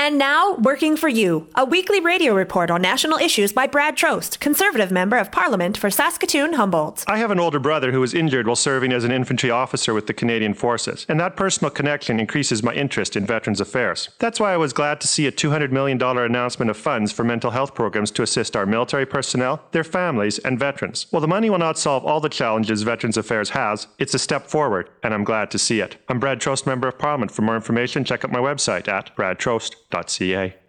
And now, Working for You, a weekly radio report on national issues by Brad Trost, Conservative Member of Parliament for Saskatoon-Humboldt. I have an older brother who was injured while serving as an infantry officer with the Canadian Forces, and that personal connection increases my interest in Veterans Affairs. That's why I was glad to see a $200 million announcement of funds for mental health programs to assist our military personnel, their families, and veterans. While the money will not solve all the challenges Veterans Affairs has, it's a step forward, and I'm glad to see it. I'm Brad Trost, Member of Parliament. For more information, check out my website at bradtrost.ca.